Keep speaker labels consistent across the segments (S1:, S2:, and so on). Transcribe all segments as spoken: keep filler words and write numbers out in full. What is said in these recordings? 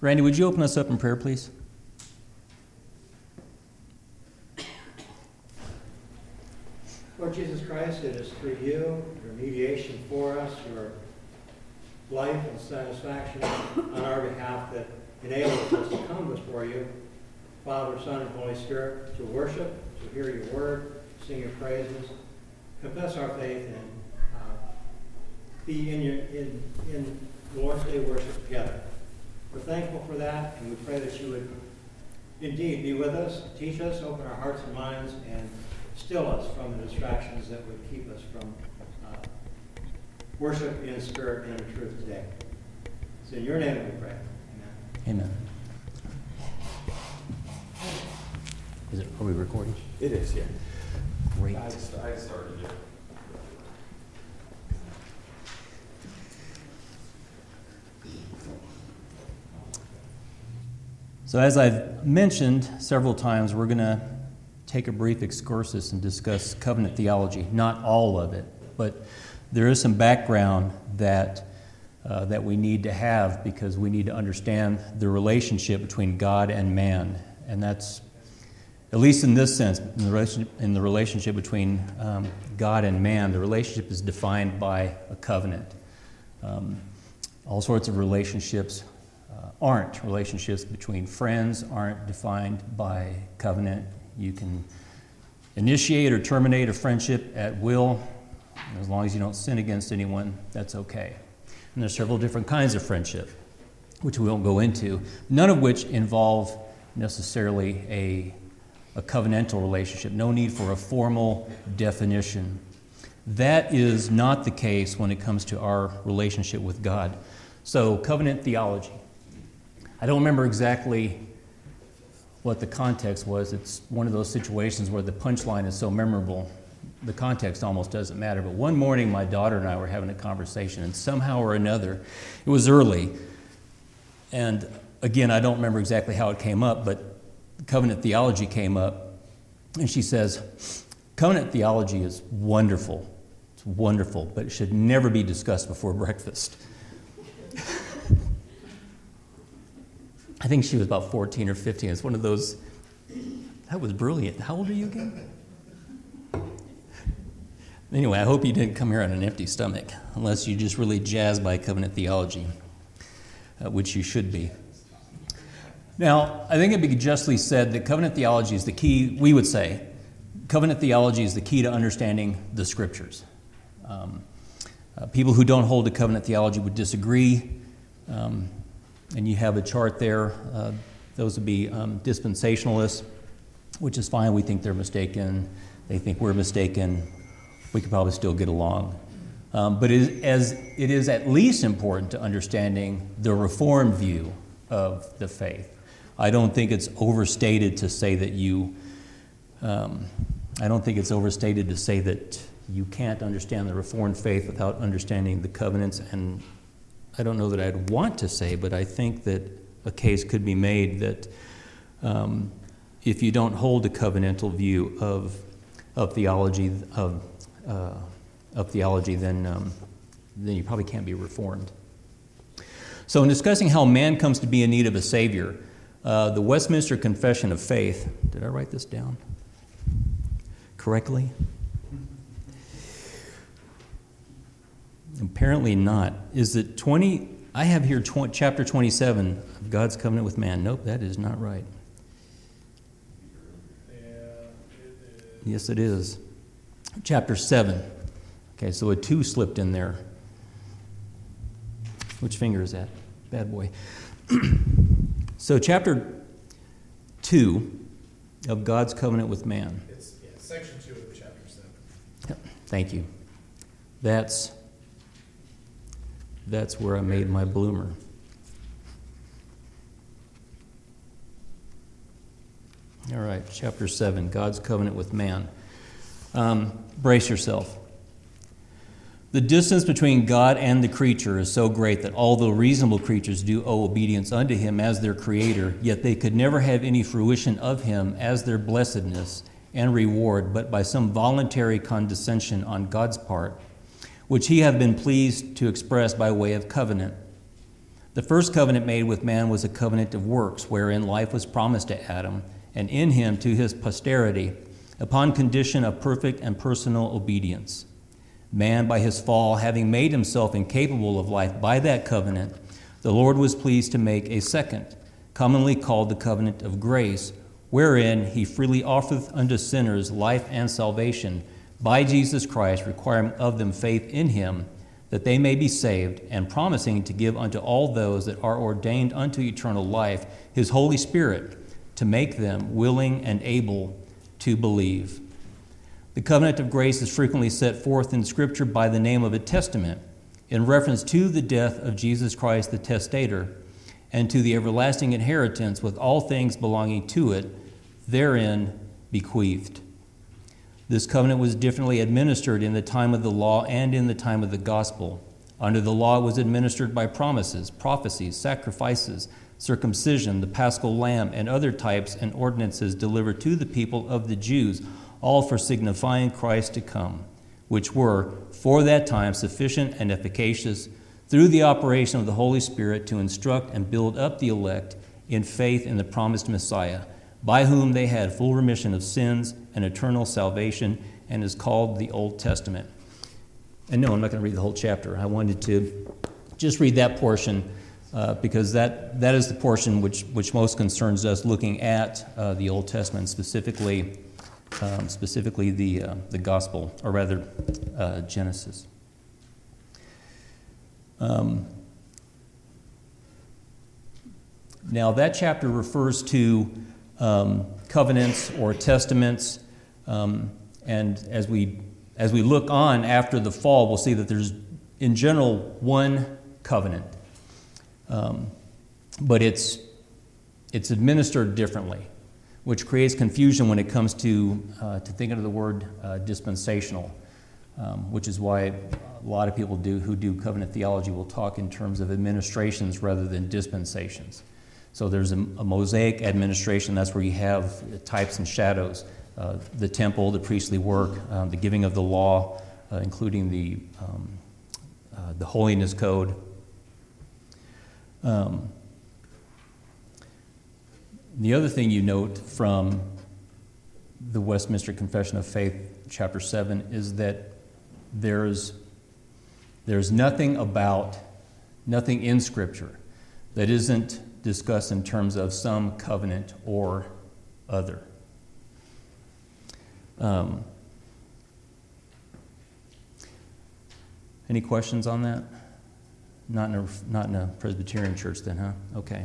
S1: Randy, would you open us up in prayer, please?
S2: Lord Jesus Christ, it is through you, your mediation for us, your life and satisfaction on our behalf that enables us to come before you, Father, Son, and Holy Spirit, to worship, to hear your word, sing your praises, confess our faith, and uh, be in, your, in, in the Lord's Day worship together. We're thankful for that, and we pray that you would indeed be with us, teach us, open our hearts and minds, and still us from the distractions that would keep us from uh, worship in spirit and in truth today. It's in your name we pray. Amen.
S1: Amen. Is it, are we recording?
S3: It is, yeah.
S1: Great.
S3: I, I started it.
S1: So as I've mentioned several times, we're going to take a brief excursus and discuss covenant theology. Not all of it, but there is some background that uh, that we need to have because we need to understand the relationship between God and man. And that's, at least in this sense, in the relationship, in the relationship between um, God and man, the relationship is defined by a covenant. Um, all sorts of relationships uh, aren't. Relationships between friends aren't defined by covenant. You can initiate or terminate a friendship at will. As long as you don't sin against anyone, that's okay. And there's several different kinds of friendship, which we won't go into, none of which involve necessarily a, a covenantal relationship. No need for a formal definition. That is not the case when it comes to our relationship with God. So, covenant theology. I don't remember exactly what the context was. It's one of those situations where the punchline is so memorable, the context almost doesn't matter. But one morning, my daughter and I were having a conversation, and somehow or another, it was early, and again, I don't remember exactly how it came up, but covenant theology came up, and she says, covenant theology is wonderful. It's wonderful, but it should never be discussed before breakfast. I think she was about fourteen or fifteen. It's one of those, that was brilliant. How old are you again? Anyway, I hope you didn't come here on an empty stomach, unless you're just really jazzed by covenant theology, uh, which you should be. Now, I think it be justly said that covenant theology is the key, we would say, covenant theology is the key to understanding the Scriptures. Um, uh, people who don't hold to covenant theology would disagree. Um, And you have a chart there. Uh, those would be um, dispensationalists, which is fine. We think they're mistaken. They think we're mistaken. We could probably still get along. Um, but it is, as it is at least important to understanding the Reformed view of the faith. I don't think it's overstated to say that you, um, I don't think it's overstated to say that you can't understand the Reformed faith without understanding the covenants. And I don't know that I'd want to say, but I think that a case could be made that um, if you don't hold a covenantal view of of theology of uh, of theology, then um, then you probably can't be reformed. So, in discussing how man comes to be in need of a Savior, uh, the Westminster Confession of Faith. Did I write this down correctly? Apparently not. Is it twenty? I have here tw- chapter twenty-seven of God's Covenant with Man. Nope, that is not right.
S4: Yeah, it is.
S1: Yes, it is. Chapter seven. Okay, so a two slipped in there. Which finger is that? Bad boy. So chapter two of God's Covenant with Man.
S4: It's yeah, section two of chapter seven.
S1: Yep, thank you. That's that's where I made my bloomer. All right, chapter seven, God's Covenant with Man. Um, brace yourself. The distance between God and the creature is so great that although reasonable creatures do owe obedience unto him as their creator, yet they could never have any fruition of him as their blessedness and reward, but by some voluntary condescension on God's part, which he hath been pleased to express by way of covenant. The first covenant made with man was a covenant of works, wherein life was promised to Adam, and in him to his posterity, upon condition of perfect and personal obedience. Man, by his fall, having made himself incapable of life by that covenant, the Lord was pleased to make a second, commonly called the covenant of grace, wherein he freely offereth unto sinners life and salvation by Jesus Christ, requiring of them faith in him, that they may be saved, and promising to give unto all those that are ordained unto eternal life his Holy Spirit, to make them willing and able to believe. The covenant of grace is frequently set forth in Scripture by the name of a testament, in reference to the death of Jesus Christ the testator, and to the everlasting inheritance with all things belonging to it, therein bequeathed. This covenant was differently administered in the time of the law and in the time of the gospel. Under the law, it was administered by promises, prophecies, sacrifices, circumcision, the paschal lamb, and other types and ordinances delivered to the people of the Jews, all for signifying Christ to come, which were, for that time, sufficient and efficacious through the operation of the Holy Spirit to instruct and build up the elect in faith in the promised Messiah, by whom they had full remission of sins and eternal salvation, and is called the Old Testament. And no, I'm not going to read the whole chapter. I wanted to just read that portion uh, because that, that is the portion which, which most concerns us looking at uh, the Old Testament, specifically um, specifically the, uh, the Gospel, or rather uh, Genesis. Um, now, that chapter refers to um, covenants or testaments, um, and as we as we look on after the fall, we'll see that there's, in general, one covenant, um, but it's it's administered differently, which creates confusion when it comes to uh, to thinking of the word uh, dispensational, um, which is why a lot of people do who do covenant theology will talk in terms of administrations rather than dispensations. So there's a, a Mosaic administration. That's where you have types and shadows, uh, the temple, the priestly work, um, the giving of the law, uh, including the um, uh, the holiness code. Um, the other thing you note from the Westminster Confession of Faith, chapter seven, is that there's there's nothing about nothing in Scripture that isn't discussed in terms of some covenant or other. Um, any questions on that? Not in a not in a Presbyterian church, then, huh? Okay.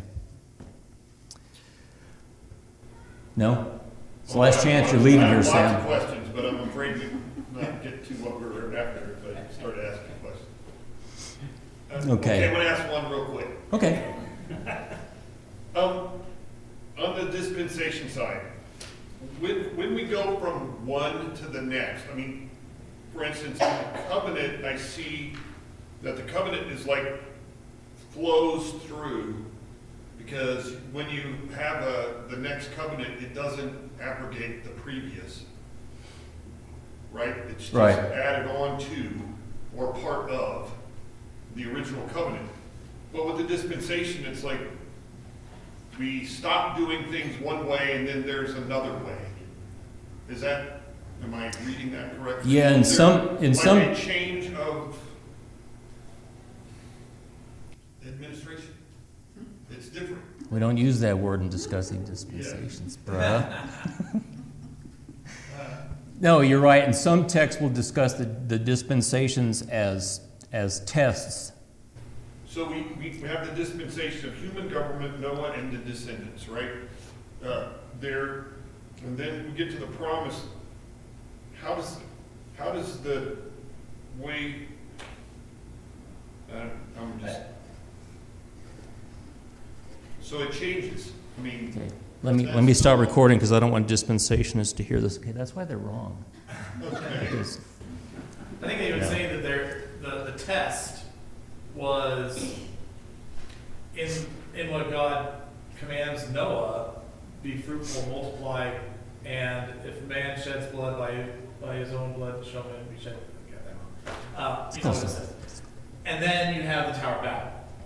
S1: No? It's the last chance you're leaving here, Sam.
S5: I have lots of questions, but I'm afraid to not get to what we were after if I start asking questions. Uh,
S1: Okay.
S5: Okay, I'm going to ask one real quick.
S1: Okay.
S5: Um, on the dispensation side, when, when we go from one to the next, I mean, for instance, in the covenant, I see that the covenant is like flows through, because when you have a, the next covenant, it doesn't abrogate the previous, right? It's just
S1: Right.
S5: added on to or part of the original covenant. But with the dispensation, it's like we stop doing things one way and then there's another way. Is that, am I reading that correctly?
S1: Yeah, in
S5: Is there-
S1: some- in
S5: might
S1: some-
S5: be a change of administration. It's different.
S1: We don't use that word in discussing dispensations, bruh. No, you're right. And some texts will discuss the, the dispensations as as tests.
S5: So we, we have the dispensation of human government, Noah and the descendants, right? Uh, there, and then we get to the promise. How does how does the way? Uh, I'm just. So it changes. I mean,
S1: Okay. Let me let me stop recording because I don't want dispensationists to hear this. Okay, that's why they're wrong.
S5: okay.
S1: Because-
S4: I think they would
S1: Yeah.
S4: say that they're, the, the test was in, in what God commands Noah, be fruitful, multiply, and if man sheds blood by, by his own blood shall man be shed. I got that wrong. Uh, you know what it says. And then you have the Tower of Babel.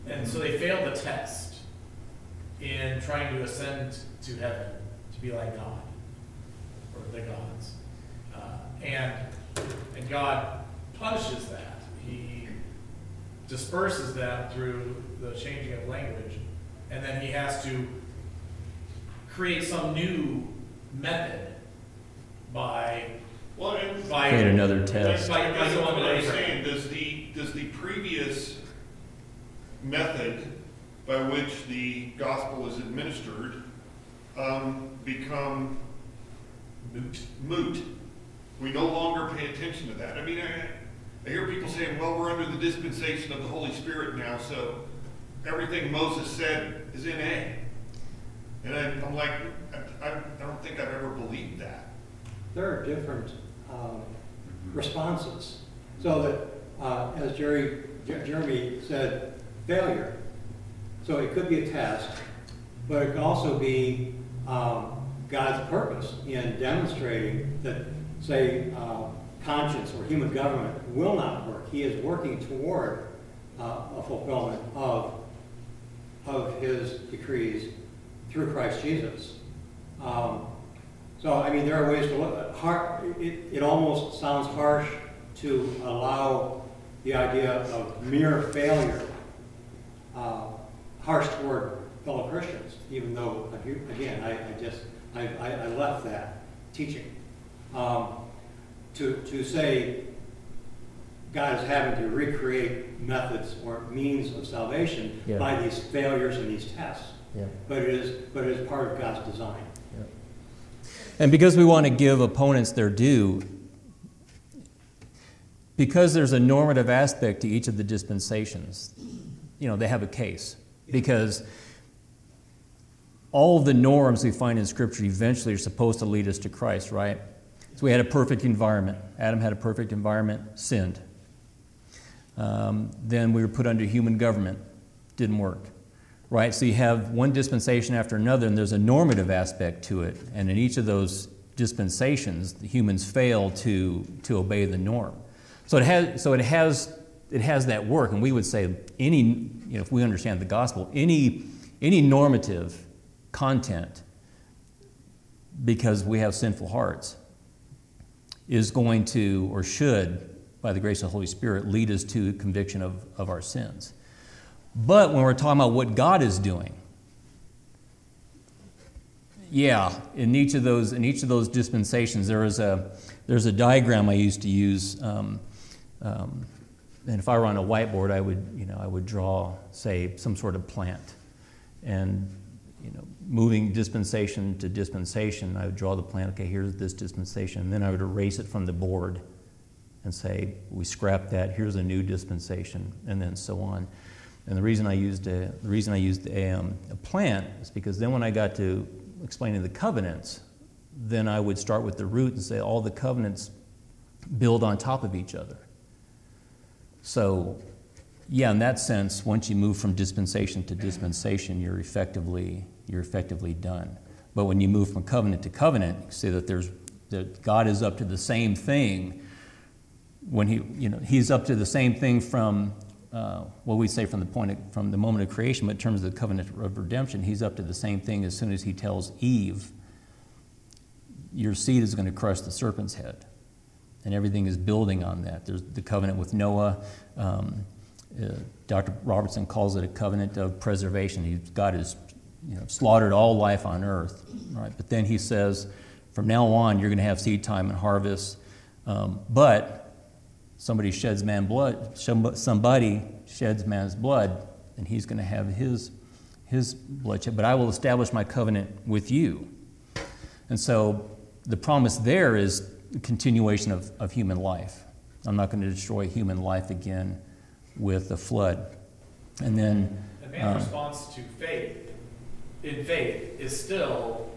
S4: And so they failed the test in trying to ascend to heaven to be like God, or the gods. Uh, and, and God punishes that. He disperses them through the changing of language, and then he has to create some new method by
S5: Well, and
S4: by
S1: Create another
S5: that's
S1: test.
S4: by- by
S5: that's
S4: going
S5: what
S4: to
S5: I'm
S4: Abraham.
S5: saying, does the, does the previous method by which the gospel is administered um, become
S4: moot.
S5: moot? We no longer pay attention to that. I mean, I, I hear people saying, well, we're under the dispensation of the Holy Spirit now, so everything Moses said is in A. And I, I'm like, I, I don't think I've ever believed that.
S2: There are different um, responses. So that, uh, as Jerry, Jer- Jeremy said, failure. So it could be a test, but it could also be um, God's purpose in demonstrating that, say, uh, conscience or human government will not work. He is working toward uh, a fulfillment of, of his decrees through Christ Jesus. Um, so, I mean, there are ways to look. Har- it, it almost sounds harsh to allow the idea of mere failure uh, harsh toward fellow Christians, even though, again, I, I just, I, I, I left that teaching. Um, to, to say God is having to recreate methods or means of salvation
S1: Yeah.
S2: by these failures and these tests.
S1: Yeah.
S2: But it is, but it is part of God's design.
S1: And because we want to give opponents their due, because there's a normative aspect to each of the dispensations, you know, they have a case. Because all of the norms we find in Scripture eventually are supposed to lead us to Christ, right? So we had a perfect environment. Adam had a perfect environment, sinned. Um, then we were put under human government, didn't work. Right, so you have one dispensation after another, and there's a normative aspect to it. And in each of those dispensations, the humans fail to to obey the norm. So it has so it has it has that work. And we would say any, you know, if we understand the gospel, any any normative content, because we have sinful hearts, is going to or should, by the grace of the Holy Spirit, lead us to conviction of, of our sins. But when we're talking about what God is doing, yeah, in each of those in each of those dispensations, there is a there's a diagram I used to use, um, um, and if I were on a whiteboard, I would you know I would draw, say, some sort of plant, and you know moving dispensation to dispensation, I would draw the plant. Okay, here's this dispensation, and then I would erase it from the board, and say we scrap that. Here's a new dispensation, and then so on. And the reason I used a, the reason I used a, um, a plant is because then when I got to explaining the covenants, then I would start with the root and say all the covenants build on top of each other. So, yeah, in that sense, once you move from dispensation to dispensation, you're effectively you're effectively done. But when you move from covenant to covenant, you see that there's that God is up to the same thing. When he you know he's up to the same thing from. Uh, what we say from the point of, from the moment of creation, but in terms of the covenant of redemption, he's up to the same thing as soon as he tells Eve, your seed is going to crush the serpent's head. And everything is building on that. There's the covenant with Noah. Um, uh, Doctor Robertson calls it a covenant of preservation. He's, God has you know, slaughtered all life on earth. Right? But then he says, from now on, you're going to have seed time and harvest. Um, but Somebody sheds man blood. Somebody sheds man's blood, and he's going to have his his bloodshed. But I will establish my covenant with you. And so the promise there is the continuation of, of human life. I'm not going to destroy human life again with the flood. And then
S4: And man's
S1: um,
S4: response to faith, in faith, is still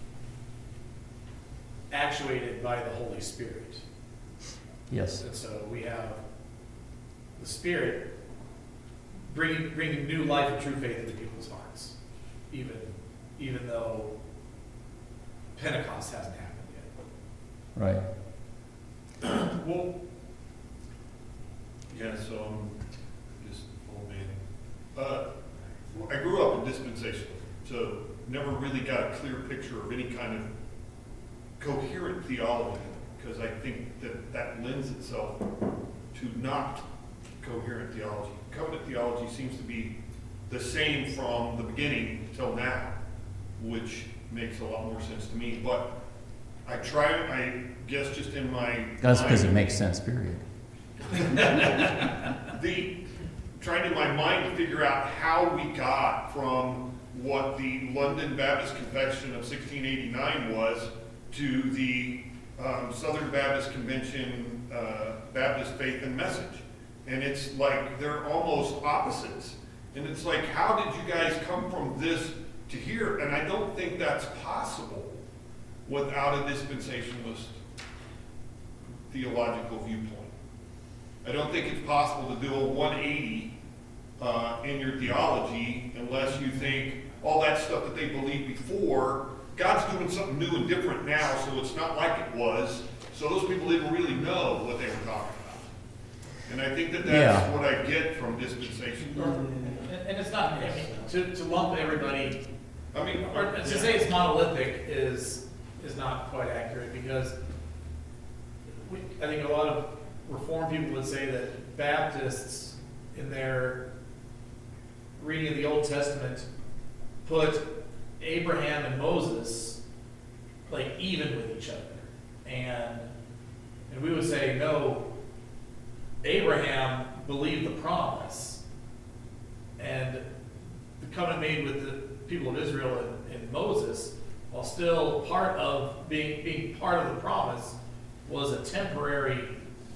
S4: actuated by the Holy Spirit.
S1: yes,
S4: And so we have the Spirit bringing, bringing new life and true faith into people's hearts, even, even though Pentecost hasn't happened yet.
S1: right.
S5: Well, yeah, so I'm just, oh man. uh, I grew up in dispensationalism, so never really got a clear picture of any kind of coherent theology, because I think that that lends itself to not coherent theology. Covenant theology seems to be the same from the beginning till now, which makes a lot more sense to me. But I try, I guess, just in my
S1: That's because it
S5: mind-
S1: makes sense, period.
S5: the trying in my mind to figure out how we got from what the London Baptist Confession of sixteen eighty-nine was to the um, Southern Baptist Convention uh, Baptist Faith and Message. And it's like they're almost opposites. And it's like, how did you guys come from this to here? And I don't think that's possible without a dispensationalist theological viewpoint. I don't think it's possible to do a one eighty uh, in your theology unless you think all that stuff that they believed before, God's doing something new and different now, so it's not like it was. So those people didn't really know what they were talking about. And I think that that's
S1: Yeah.
S5: what I get from dispensation.
S4: And, and it's not, I mean, to, to lump everybody,
S5: I mean,
S4: or to say it's monolithic is, is not quite accurate, because we, I think a lot of Reformed people would say that Baptists, in their reading of the Old Testament, put Abraham and Moses like even with each other. And, and we would say, no, Abraham believed the promise, and the covenant made with the people of Israel and, and Moses, while still part of being, being part of the promise, was a temporary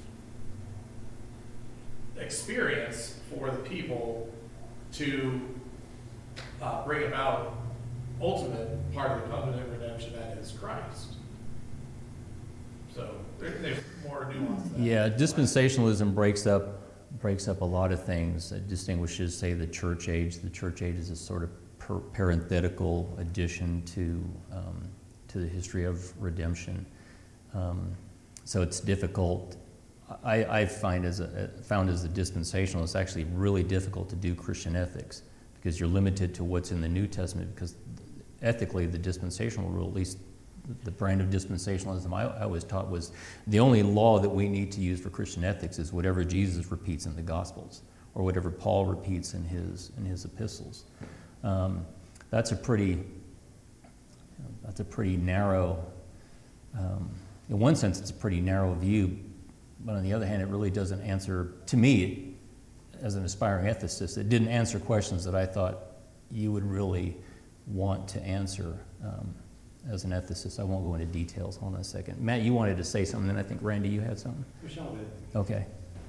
S4: experience for the people to uh, bring about ultimate part of the covenant redemption, that is Christ. So there, there's more nuance to that.
S1: Yeah, dispensationalism breaks up breaks up a lot of things. It distinguishes, say, the church age. The church age is a sort of per- parenthetical addition to um, to the history of redemption. Um, so it's difficult. I, I find as a found as a dispensationalist, it's actually really difficult to do Christian ethics because you're limited to what's in the New Testament. Because ethically, the dispensational rule, at least the brand of dispensationalism I, I was taught, was the only law that we need to use for Christian ethics is whatever Jesus repeats in the Gospels or whatever Paul repeats in his in his epistles. Um, that's a pretty that's a pretty narrow. Um, in one sense, it's a pretty narrow view, but on the other hand, it really doesn't answer, to me, as an aspiring ethicist, it didn't answer questions that I thought you would really want to answer. Um, As an ethicist, I won't go into details. Hold on a second. Matt, you wanted to say something, and I think, Randy, you had something?
S2: Michelle did.
S1: Okay.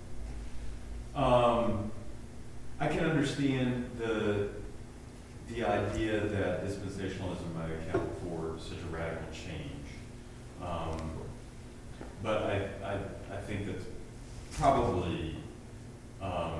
S3: Um, I can understand the the idea that dispensationalism might account for such a radical change, um, but I, I I think that's probably um,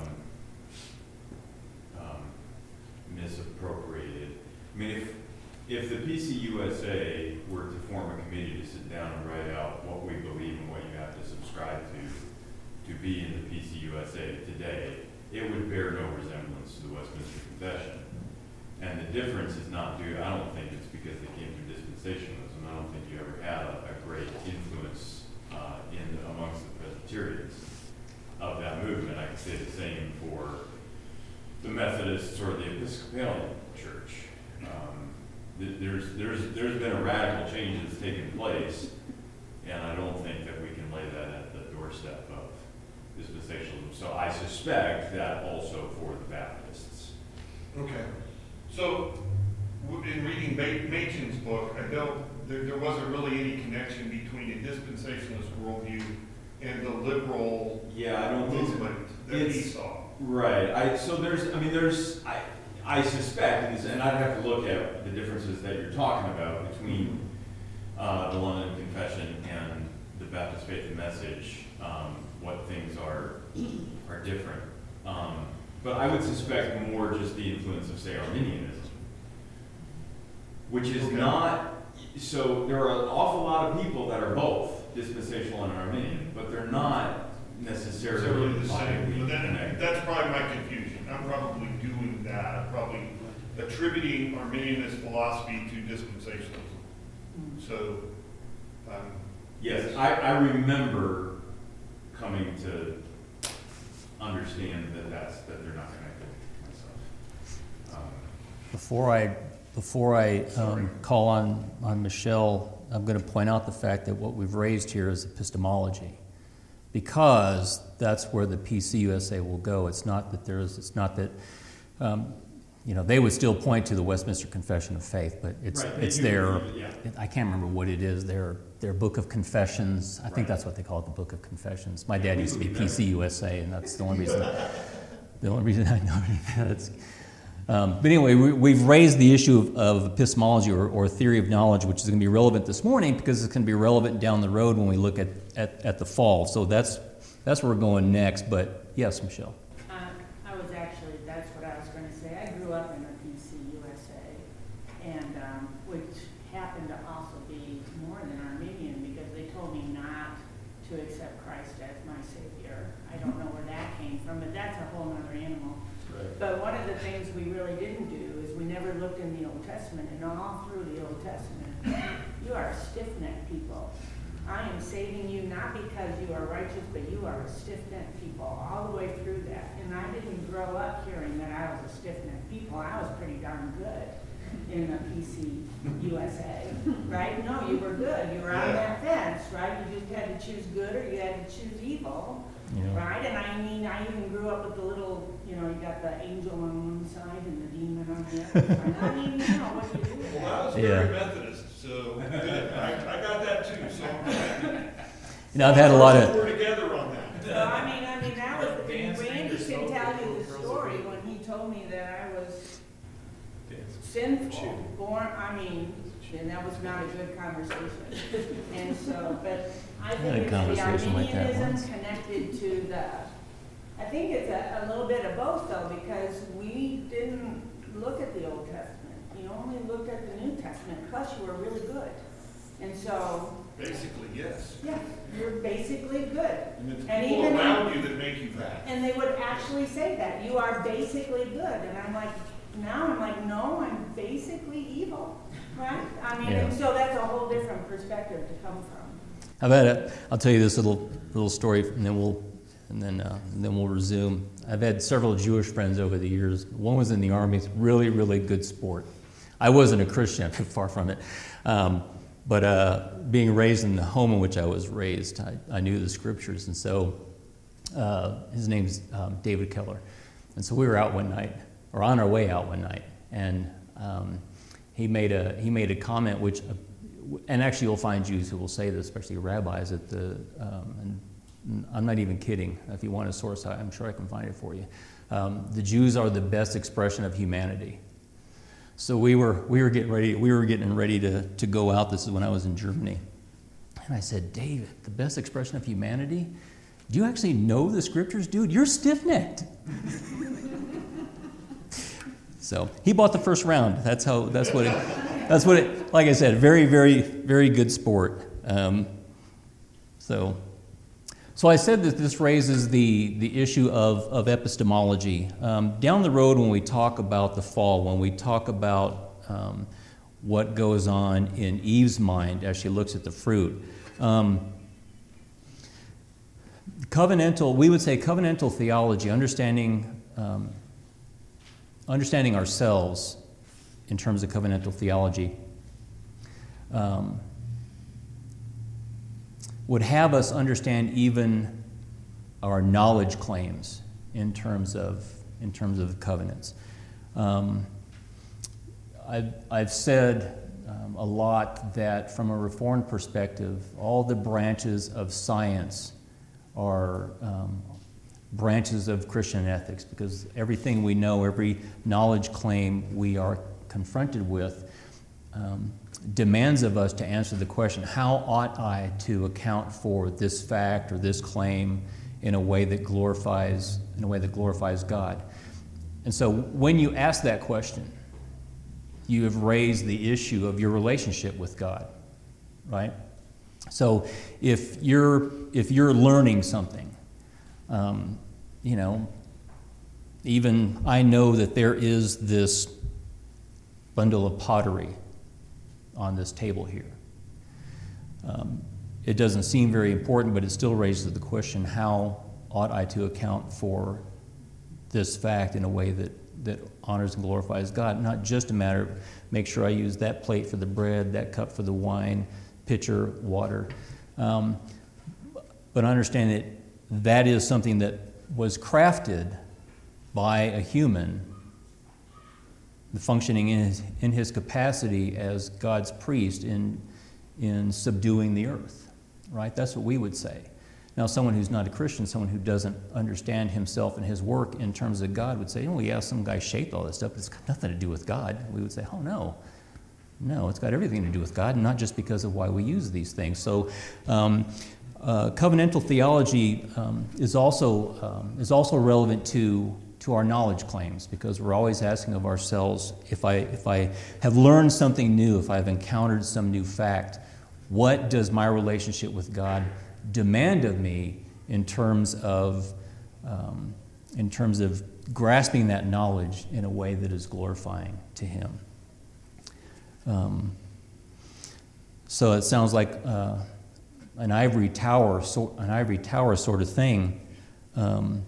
S3: um, misappropriated. I mean, if If the P C U S A were to form a committee to sit down and write out what we believe and what you have to subscribe to to be in the P C U S A today, it would bear no resemblance to the Westminster Confession. And the difference is not due, I don't think it's because they came through dispensationalism. I don't think you ever had a, a great influence uh, in amongst the Presbyterians of that movement. I can say the same for the Methodists or the Episcopalian Church. Um, There's, there's, there's been a radical change that's taken place, and I don't think that we can lay that at the doorstep of dispensationalism. So I suspect that also for the Baptists.
S5: Okay. So, w- in reading Ma- Machen's book, I don't, there, there wasn't really any connection between a dispensationalist worldview and the liberal
S3: Yeah, I don't think so.
S5: movement that he
S3: It's-
S5: saw.
S3: Right. I, so there's, I mean, there's, I, I suspect, and this- and I'd have to look at the differences that you're talking about between uh, the London Confession and the Baptist Faith and Message, um, what things are are different. Um, but I would suspect more just the influence of, say, Arminianism, which is
S5: Okay.
S3: not, so there are an awful lot of people that are both dispensational and Arminian, but they're not necessarily
S5: Necessarily the same,
S3: vitally
S5: but then,
S3: connected.
S5: that's probably my confusion. I'm probably doing that. that, probably attributing Arminianist philosophy to dispensationalism. So, um,
S3: Yes, I, I remember coming to understand that that's, that they're not connected myself. Um,
S1: Before I, before I
S5: Sorry.
S1: um, call on, on Michelle, I'm going to point out the fact that what we've raised here is epistemology, because that's where the P C U S A will go. It's not that there is, it's not that, um, you know, they would still point to the Westminster Confession of Faith, but it's
S3: Right, they
S1: it's
S3: do
S1: their,
S3: believe it, yeah.
S1: I can't remember what it is, their, their Book of Confessions. I think
S3: Right.
S1: that's what they call it, the Book of Confessions. My dad
S3: we
S1: used to be
S3: believe
S1: P
S3: that.
S1: C U S A, and that's the only reason, the only reason I know it. That's, Um, but anyway, we, we've raised the issue of, of epistemology or, or theory of knowledge, which is going to be relevant this morning because it's going to be relevant down the road when we look at, at, at the fall. So that's that's where we're going next. But yes, Michelle.
S6: Uh, I was actually, that's what I was going to say. I grew up in the P C U S A, and um, which happened to also be more than Armenian because they told me not to accept Christ as my Savior. I don't know where that came from, but that's a whole other animal. But one of the things we really didn't do is we never looked in the Old Testament, and all through the Old Testament, you are a stiff-necked people. I am saving you not because you are righteous, but you are a stiff-necked people all the way through that. And I didn't grow up hearing that I was a stiff-necked people. I was pretty darn good in the P C U S A, right? No, you were good. You were on that fence, right? You just had to choose good or you had to choose evil.
S1: Yeah.
S6: Right, and I mean, I even grew up with the little, you know, you got the angel on one side and the demon on the other side. I mean, you know, what do you do with
S5: well, I
S6: that?
S5: was very
S1: Yeah.
S5: Methodist, so good. I, I got that too, so I'm glad.
S1: You know, I've had a lot of.
S5: We're together on that.
S6: So, I mean, I mean, that was,
S4: Dance
S6: Randy
S4: fingers
S6: can
S4: smoke
S6: tell
S4: before
S6: you the
S4: girls
S6: story
S4: agree.
S6: when he told me that I was
S4: Dance.
S6: sinful, born, I mean, and that was not a good conversation. And so, but I
S1: had a
S6: think it's the
S1: conversation like that
S6: Arminianism
S1: once.
S6: connected to the, I think it's a, a little bit of both though, because we didn't look at the Old Testament. You only looked at the New Testament, plus you were really good. And so,
S5: Basically, yes.
S6: yeah, you're basically good.
S5: And it's
S6: And
S5: people
S6: even-
S5: around you that make you bad.
S6: And they would actually say that, you are basically good. And I'm like, now I'm like, no, I'm basically evil, right? I mean, and
S1: Yeah.
S6: so that's a whole different perspective to come from.
S1: I've had a, I'll tell you this little little story, and then we'll and then uh, and then we'll resume. I've had several Jewish friends over the years. One was in the army, really really good sport. I wasn't a Christian, far from it, um, but uh, being raised in the home in which I was raised, I, I knew the scriptures, and so uh, his name's um, David Keller, and so we were out one night, or on our way out one night, and um, he made a he made a comment which. Uh, And actually, you'll find Jews who will say this, especially rabbis, that the, um, and I'm not even kidding. If you want a source, I'm sure I can find it for you. Um, the Jews are the best expression of humanity. So we were we were getting ready we were getting ready to to go out. This is when I was in Germany, and I said, David, the best expression of humanity. Do you actually know the scriptures, dude? You're stiff-necked. So he bought the first round. That's how. That's what it. That's what it. Like I said, very, very, very good sport. Um, so, so I said that this raises the the issue of of epistemology. Um, down the road, when we talk about the fall, when we talk about um, what goes on in Eve's mind as she looks at the fruit. Um, covenantal, we would say covenantal theology, understanding. Um, Understanding ourselves in terms of covenantal theology um, would have us understand even our knowledge claims in terms of in terms of covenants. Um, I've, I've said um, a lot that from a Reformed perspective, all the branches of science are um, branches of Christian ethics, because everything we know, every knowledge claim we are confronted with um, demands of us to answer the question, how ought I to account for this fact or this claim in a way that glorifies in a way that glorifies God? And so when you ask that question, you have raised the issue of your relationship with God, right? So if you're if you're learning something, Um, you know, even I know that there is this bundle of pottery on this table here. Um, it doesn't seem very important, but it still raises the question, how ought I to account for this fact in a way that, that honors and glorifies God? Not just a matter of make sure I use that plate for the bread, that cup for the wine, pitcher, water. Um, but understand that that is something that was crafted by a human functioning in his, in his capacity as God's priest in, in subduing the earth, right? That's what we would say. Now, someone who's not a Christian, someone who doesn't understand himself and his work in terms of God would say, oh, yeah, some guy shaped all this stuff, but it's got nothing to do with God. We would say, oh, no. No, it's got everything to do with God, and not just because of why we use these things. So um, uh, covenantal theology um, is also um, is also relevant to to our knowledge claims, because we're always asking of ourselves, if I if I have learned something new, if I've encountered some new fact, what does my relationship with God demand of me in terms of um, in terms of grasping that knowledge in a way that is glorifying to Him? Um, so it sounds like uh, an ivory tower, so, an ivory tower sort of thing. Um,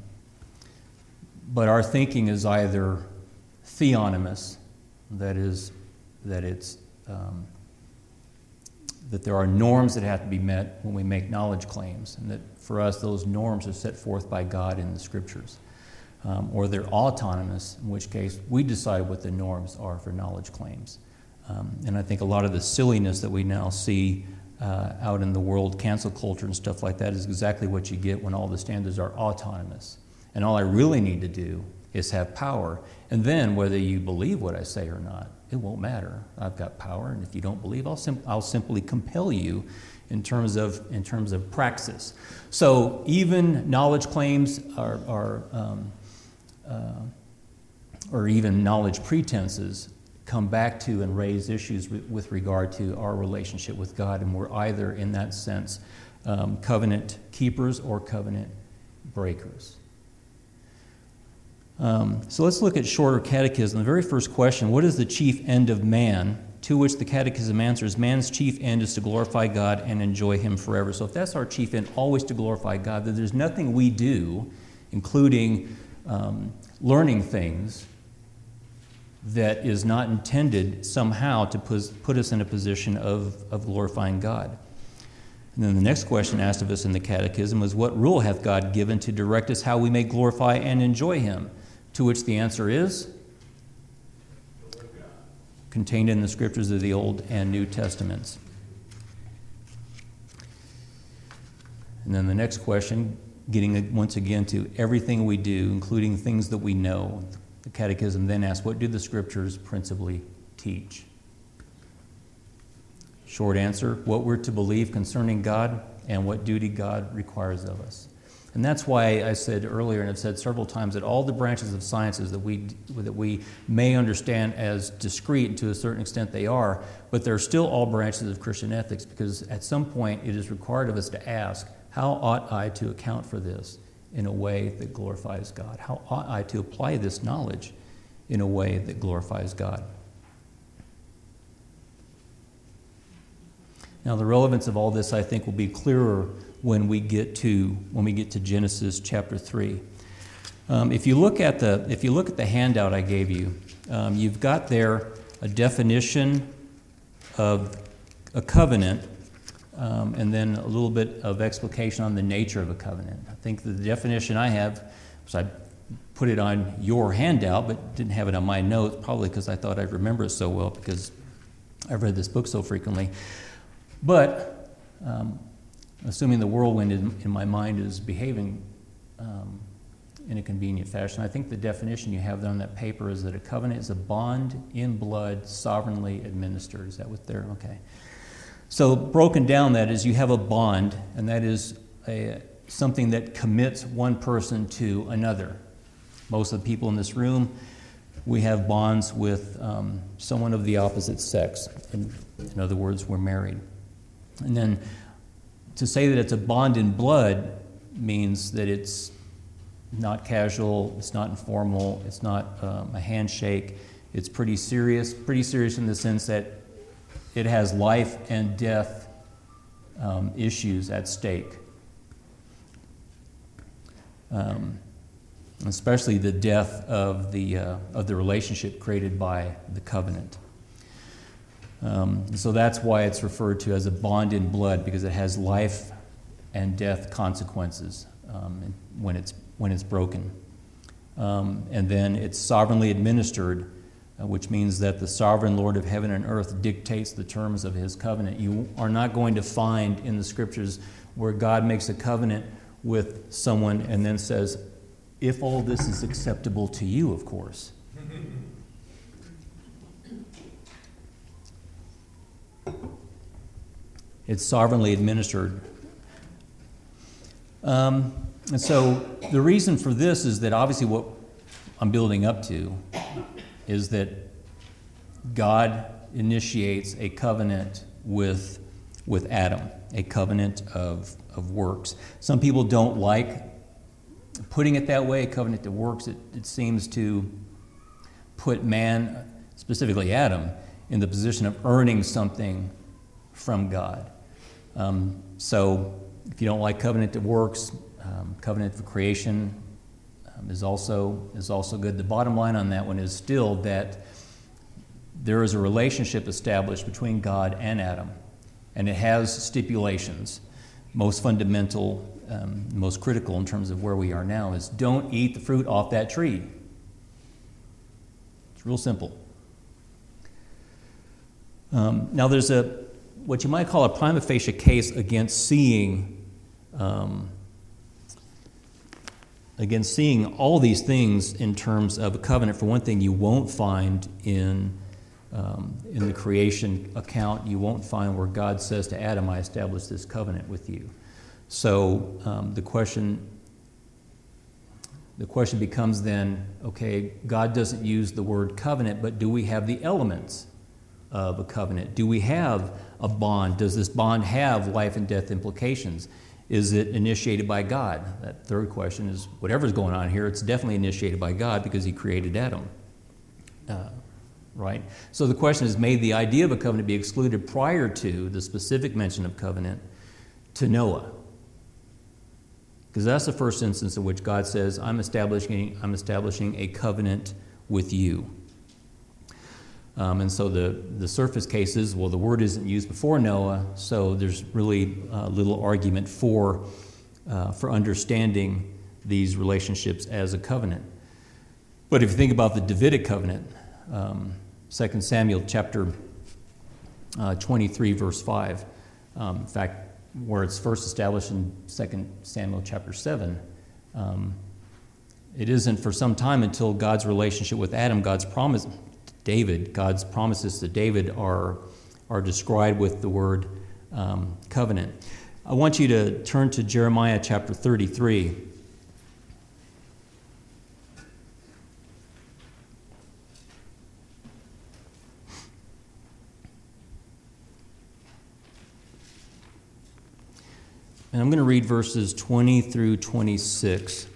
S1: but our thinking is either theonomous, that is, that it's um, that there are norms that have to be met when we make knowledge claims, and that for us those norms are set forth by God in the Scriptures. Um, or they're autonomous, in which case we decide what the norms are for knowledge claims. Um, and I think a lot of the silliness that we now see uh, out in the world, cancel culture and stuff like that, is exactly what you get when all the standards are autonomous. And all I really need to do is have power. And then whether you believe what I say or not, it won't matter. I've got power, and if you don't believe, I'll, sim- I'll simply compel you in terms of in terms of praxis. So even knowledge claims are, are um, uh, or even knowledge pretenses come back to and raise issues with, with regard to our relationship with God, and we're either, in that sense, um, covenant keepers or covenant breakers. Um, so let's look at shorter catechism. The very first question, what is the chief end of man? To which the catechism answers, man's chief end is to glorify God and enjoy Him forever. So if that's our chief end, always to glorify God, then there's nothing we do, including um, learning things, that is not intended somehow to put us in a position of, of glorifying God. And then the next question asked of us in the catechism was, what rule hath God given to direct us how we may glorify and enjoy Him? To which the answer is contained in the Scriptures of the Old and New Testaments. And then the next question, getting once again to everything we do, including things that we know. The Catechism then asks, what do the Scriptures principally teach? Short answer, what we're to believe concerning God and what duty God requires of us. And that's why I said earlier, and I've said several times, that all the branches of sciences that we that we may understand as discrete, and to a certain extent they are, but they're still all branches of Christian ethics, because at some point it is required of us to ask, how ought I to account for this in a way that glorifies God? How ought I to apply this knowledge in a way that glorifies God? Now, the relevance of all this, I think, will be clearer when we get to when we get to Genesis chapter three. Um, if you look at the if you look at the handout I gave you, um, you've got there a definition of a covenant, um, and then a little bit of explication on the nature of a covenant. I think the definition I have, so I put it on your handout, but didn't have it on my notes, probably because I thought I'd remember it so well because I've read this book so frequently. But um, assuming the whirlwind in, in my mind is behaving um, in a convenient fashion, I think the definition you have there on that paper is that a covenant is a bond in blood sovereignly administered. Is that what they're, okay. So broken down, that is, you have a bond, and that is a, something that commits one person to another. Most of the people in this room, we have bonds with um, someone of the opposite sex. In, in other words, we're married. And then to say that it's a bond in blood means that it's not casual, it's not informal, it's not um, a handshake. It's pretty serious, pretty serious in the sense that it has life and death um, issues at stake. Um, especially the death of the uh, of the relationship created by the covenant. Um, so that's why it's referred to as a bond in blood, because it has life and death consequences um, when it's when it's broken. Um, and then it's sovereignly administered, uh, which means that the sovereign Lord of heaven and earth dictates the terms of his covenant. You are not going to find in the scriptures where God makes a covenant with someone and then says, if all this is acceptable to you, of course. It's sovereignly administered. Um, and so the reason for this is that obviously what I'm building up to is that God initiates a covenant with, with Adam, a covenant of, of works. Some people don't like putting it that way, a covenant that works. It, it seems to put man, specifically Adam, in the position of earning something from God. Um, so if you don't like covenant that works, um, covenant of creation um, is also is also good. The bottom line on that one is still that there is a relationship established between God and Adam, and it has stipulations. Most fundamental, um, most critical in terms of where we are now is don't eat the fruit off that tree. It's real simple. Um, now there's a what you might call a prima facie case against seeing um, against seeing all these things in terms of a covenant. For one thing, you won't find in um, in the creation account, you won't find where God says to Adam, I established this covenant with you. So um, the question the question becomes then, okay, God doesn't use the word covenant, but do we have the elements of a covenant? Do we have a bond? Does this bond have life and death implications? Is it initiated by God? That third question is, whatever's going on here, it's definitely initiated by God because he created Adam. Uh, right? So the question is, may the idea of a covenant be excluded prior to the specific mention of covenant to Noah? Because that's the first instance in which God says, I'm establishing, I'm establishing a covenant with you. Um, and so the, the surface case is, well, the word isn't used before Noah, so there's really uh, little argument for, uh, for understanding these relationships as a covenant. But if you think about the Davidic covenant, um, Second Samuel chapter uh, twenty-three, verse five, um, in fact, where it's first established in Second Samuel chapter seven, um, it isn't for some time until God's relationship with Adam, God's promise, David, God's promises to David are, are described with the word um, covenant. I want you to turn to Jeremiah chapter thirty-three. And I'm going to read verses twenty through twenty-six.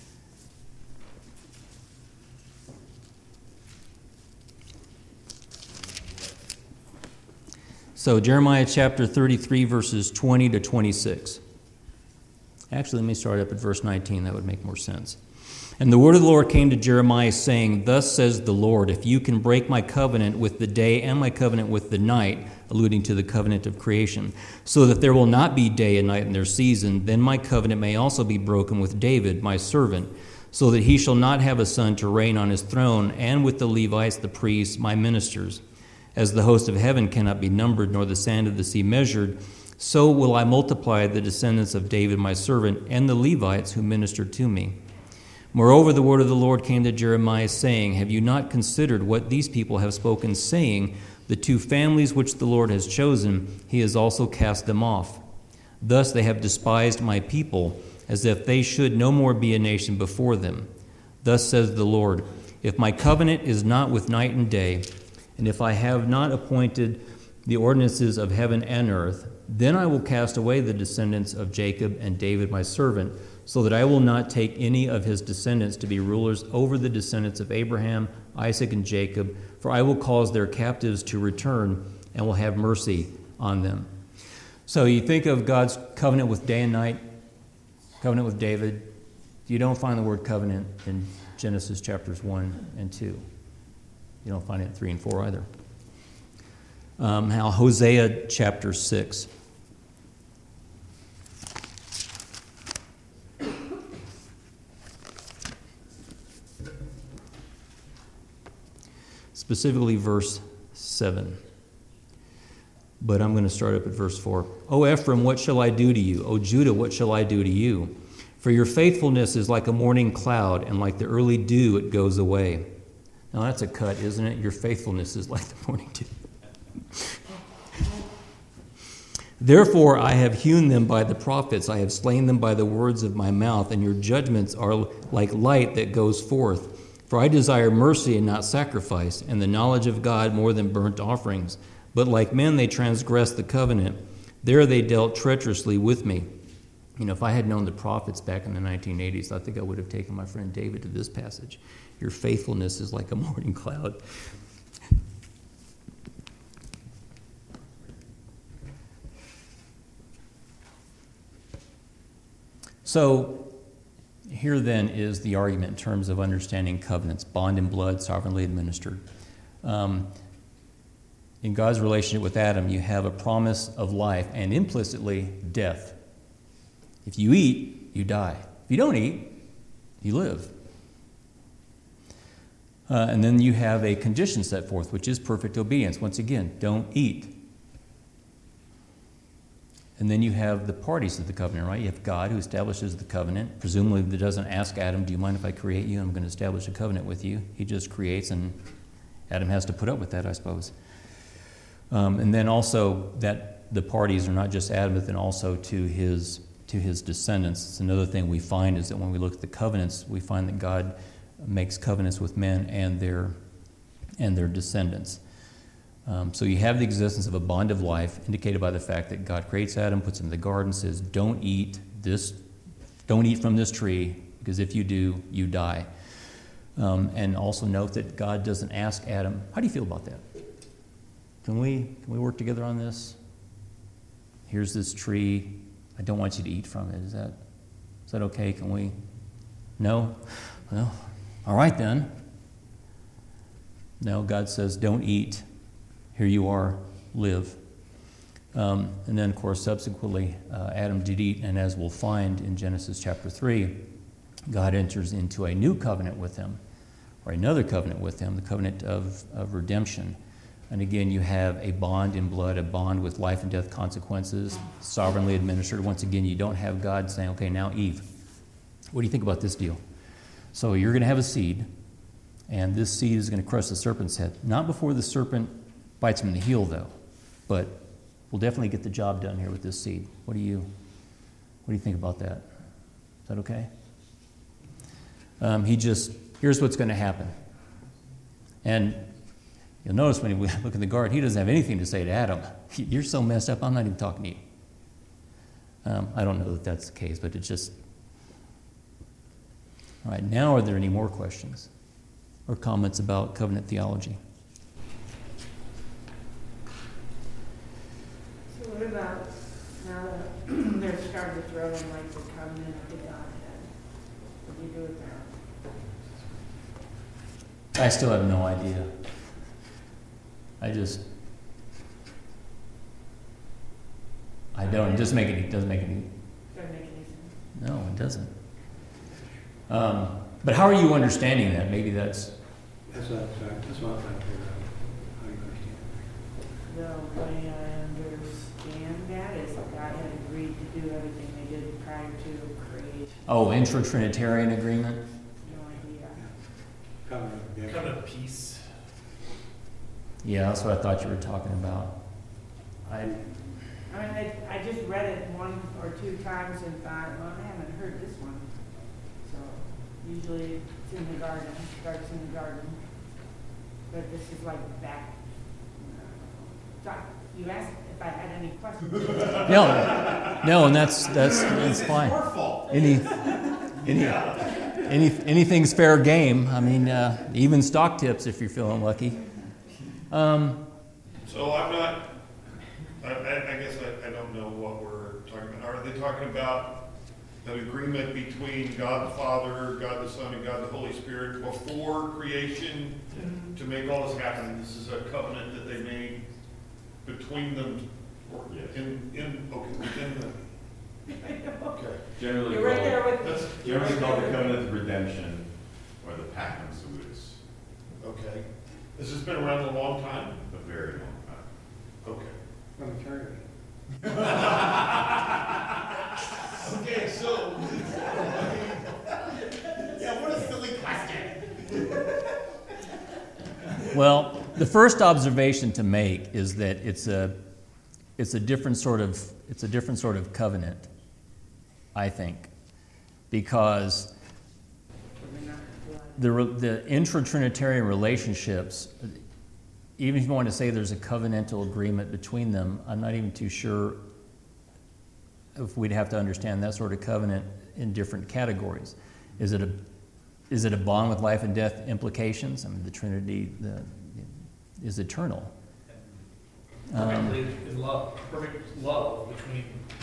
S1: So Jeremiah chapter thirty-three, verses twenty to twenty-six. Actually, let me start up at verse nineteen. That would make more sense. And the word of the Lord came to Jeremiah, saying, Thus says the Lord, if you can break my covenant with the day and my covenant with the night, alluding to the covenant of creation, so that there will not be day and night in their season, then my covenant may also be broken with David, my servant, so that he shall not have a son to reign on his throne, and with the Levites, the priests, my ministers. As the host of heaven cannot be numbered, nor the sand of the sea measured, so will I multiply the descendants of David my servant, and the Levites who minister to me. Moreover, the word of the Lord came to Jeremiah, saying, Have you not considered what these people have spoken, saying, The two families which the Lord has chosen, he has also cast them off. Thus they have despised my people, as if they should no more be a nation before them. Thus says the Lord, If my covenant is not with night and day, and if I have not appointed the ordinances of heaven and earth, then I will cast away the descendants of Jacob and David my servant, so that I will not take any of his descendants to be rulers over the descendants of Abraham, Isaac, and Jacob, for I will cause their captives to return and will have mercy on them. So you think of God's covenant with day and night, covenant with David. You don't find the word covenant in Genesis chapters one and two. You don't find it in three and four either. Um, how Hosea chapter six. Specifically verse seven. But I'm going to start up at verse four. O Ephraim, what shall I do to you? O Judah, what shall I do to you? For your faithfulness is like a morning cloud, and like the early dew it goes away. Now that's a cut, isn't it? Your faithfulness is like the morning dew. Therefore I have hewn them by the prophets, I have slain them by the words of my mouth, and your judgments are like light that goes forth. For I desire mercy and not sacrifice, and the knowledge of God more than burnt offerings. But like men they transgressed the covenant. There they dealt treacherously with me. You know, if I had known the prophets back in the nineteen eighties, I think I would have taken my friend David to this passage. Your faithfulness is like a morning cloud. So here then is the argument in terms of understanding covenants, bond and blood, sovereignly administered. Um, in God's relationship with Adam, you have a promise of life and implicitly death. If you eat, you die. If you don't eat, you live. Uh, and then you have a condition set forth, which is perfect obedience. Once again, don't eat. And then you have the parties of the covenant, right? You have God who establishes the covenant. Presumably that doesn't ask Adam, do you mind if I create you? I'm going to establish a covenant with you. He just creates, and Adam has to put up with that, I suppose. Um, and then also that the parties are not just Adam, but then also to his to his descendants. It's another thing we find is that when we look at the covenants, we find that God makes covenants with men and their and their descendants. Um, so you have the existence of a bond of life indicated by the fact that God creates Adam, puts him in the garden, says, don't eat this, don't eat from this tree, because if you do, you die. Um, and also note that God doesn't ask Adam, how do you feel about that? Can we, can we work together on this? Here's this tree. I don't want you to eat from it. Is that, is that okay? Can we? No? Well, all right then. No, God says, don't eat. Here you are, live. Um, and then, of course, subsequently, uh, Adam did eat, and as we'll find in Genesis chapter three, God enters into a new covenant with him, or another covenant with him, the covenant of, of redemption. And again, you have a bond in blood, a bond with life and death consequences, sovereignly administered. Once again, you don't have God saying, okay, now Eve, what do you think about this deal? So you're going to have a seed, and this seed is going to crush the serpent's head. Not before the serpent bites him in the heel, though, but we'll definitely get the job done here with this seed. What do you, what do you think about that? Is that okay? Um, he just, here's what's going to happen. And you'll notice when we look in the garden, he doesn't have anything to say to Adam. You're so messed up, I'm not even talking to you. Um, I don't know that that's the case, but it's just... All right, now are there any more questions or comments about covenant theology?
S6: So what about now that they're starting to throw in like the covenant of the Godhead? What do you do with that?
S1: I still have no idea. I just, I don't, it doesn't make any, doesn't make any,
S6: Doesn't make any sense.
S1: no, it doesn't. Um, but how are you understanding that? Maybe that's,
S2: That's what, that's what I'm trying to figure out, how you understand.
S6: The way I understand that is that God had agreed to do everything they did prior to creation.
S1: oh, intra-Trinitarian agreement?
S6: No idea.
S2: Covenant of redemption.
S4: Covenant of peace.
S1: Yeah, that's what I thought you were talking about. I,
S6: I mean, I, I just read it one or two times and thought, well, I haven't heard this one. So usually it's in the garden, starts in the garden. But this is like back. So you asked if I had any questions.
S1: no, no, and that's, that's, that's fine.
S5: It's your fault.
S1: Any, any, any, anything's fair game. I mean, uh, even stock tips if you're feeling lucky. Um,
S5: So I'm not, I, I I guess I, I don't know what we're talking about. Are they talking about an agreement between God the Father, God the Son, and God the Holy Spirit before creation to make all this happen? This is a covenant that they made between them, or
S3: Yes.
S5: in, in, okay, within them. Okay.
S3: Generally
S6: You're right there
S3: called,
S6: with me.
S5: That's
S6: You're
S3: generally
S6: right
S3: called
S6: there
S3: the
S6: with me.
S3: covenant of redemption, or the pactum salutis,
S5: Okay. Has this been around a long time?
S3: a very long time.
S5: Okay.
S2: From eternity.
S5: Okay, so.
S7: Yeah, what a silly question.
S1: well, the first observation to make is that it's a, it's a different sort of, it's a different sort of covenant, I think, because the, re- the intra-Trinitarian relationships, even if you want to say there's a covenantal agreement between them, I'm not even too sure if we'd have to understand that sort of covenant in different categories. Is it a, is it a bond with life and death implications? I mean, the Trinity the, is eternal.
S4: Perfectly in love, perfect love between.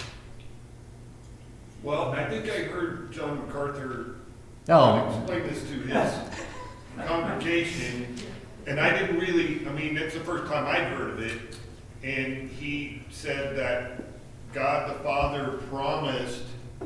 S5: Well, I think I heard John MacArthur
S1: Oh,
S5: explain this to his congregation, and I didn't really, I mean, it's the first time I'd heard of it, and he said that God the Father promised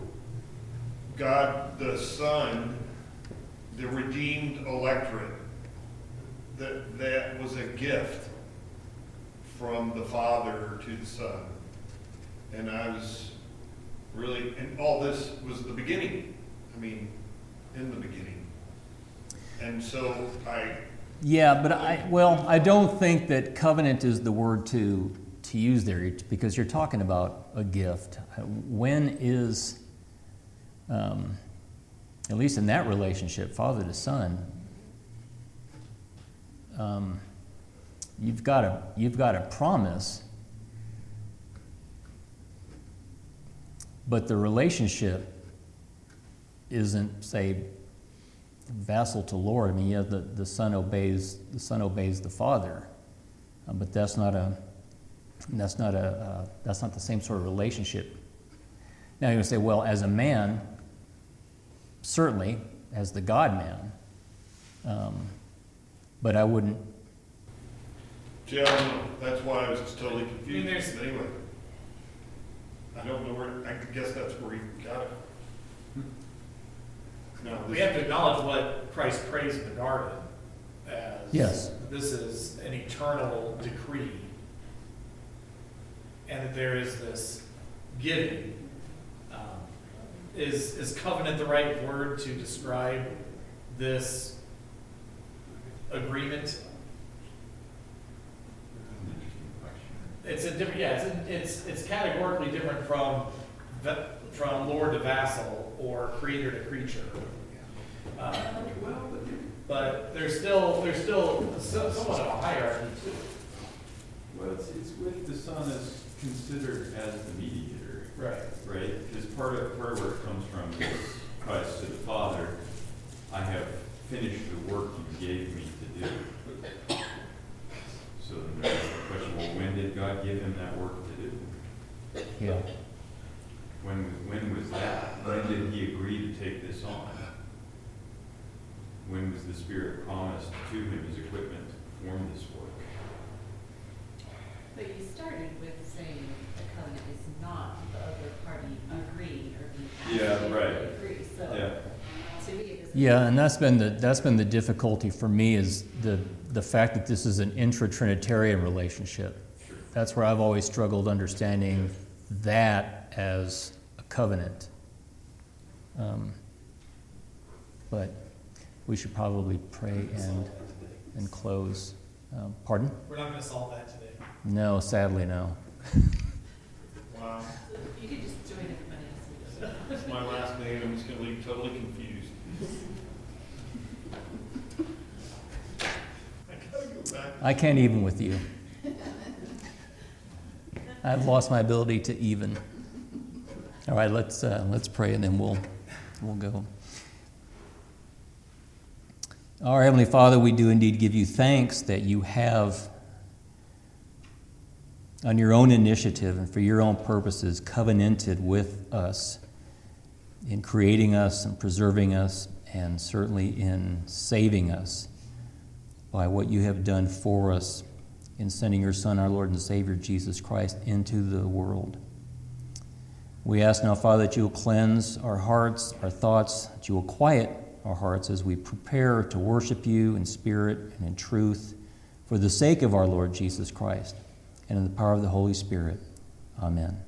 S5: God the Son the redeemed electorate. That that was a gift from the Father to the Son. And I was really, and all this was the beginning. I mean, in the beginning. And so I,
S1: yeah, but I, well, I don't think that covenant is the word to, to use there, because you're talking about a gift. When is, um, at least in that relationship, father to son, um, you've got a, you've got a promise, but the relationship isn't, say, vassal to Lord. I mean, yeah, the, the son obeys the son obeys the father, uh, but that's not a that's not a uh, that's not the same sort of relationship. Now you're gonna say, well, as a man, certainly as the God man, um, but I wouldn't.
S5: yeah, I don't know. That's why I was just totally confused.
S4: there's-
S5: Anyway, I don't know where, I guess that's where he got it. No,
S4: We
S5: this-
S4: have to acknowledge what Christ prays in the garden as.
S1: Yes.
S4: This is an eternal decree. And that there is this giving. Um, Is, is covenant the right word to describe this agreement? It's a different, yeah, it's, a- it's, it's categorically different from, va- from lord to vassal or creator to creature. Uh, But there's still, there's still so- somewhat of a hierarchy to it.
S3: Well, it's, it's with the Son as considered as the mediator,
S4: Right.
S3: right? Because part of, part of where it comes from is Christ to the Father, I have finished the work you gave me to do. So then there's the question, well, when did God give him that work to do?
S1: Yeah.
S3: When, when was that? When did he agree to take this on? When was the Spirit promised to him as equipment to perform this work?
S8: But you started with saying the covenant is not the other party agreeing or being
S3: Yeah,
S8: asked if
S3: right.
S8: they agree, so
S3: Yeah.
S8: to me it doesn't.
S1: Yeah, and that's been the that's been the difficulty for me is the the fact that this is an intra-Trinitarian relationship. That's where I've always struggled understanding that as a covenant. Um, but we should probably pray and and close. Um, pardon?
S4: We're not gonna solve that today.
S1: No, sadly, no.
S5: Wow,
S8: You could just join it when it's.
S5: that's my last name, I'm just gonna leave totally confused. I gotta go back.
S1: I can't even with you. I've lost my ability to even. All right, let's uh, let's pray and then we'll we'll go. Our Heavenly Father, we do indeed give you thanks that you have, on your own initiative and for your own purposes, covenanted with us in creating us and preserving us, and certainly in saving us by what you have done for us in sending your Son, our Lord and Savior, Jesus Christ, into the world. We ask now, Father, that you will cleanse our hearts, our thoughts, that you will quiet our hearts as we prepare to worship you in spirit and in truth for the sake of our Lord Jesus Christ and in the power of the Holy Spirit. Amen.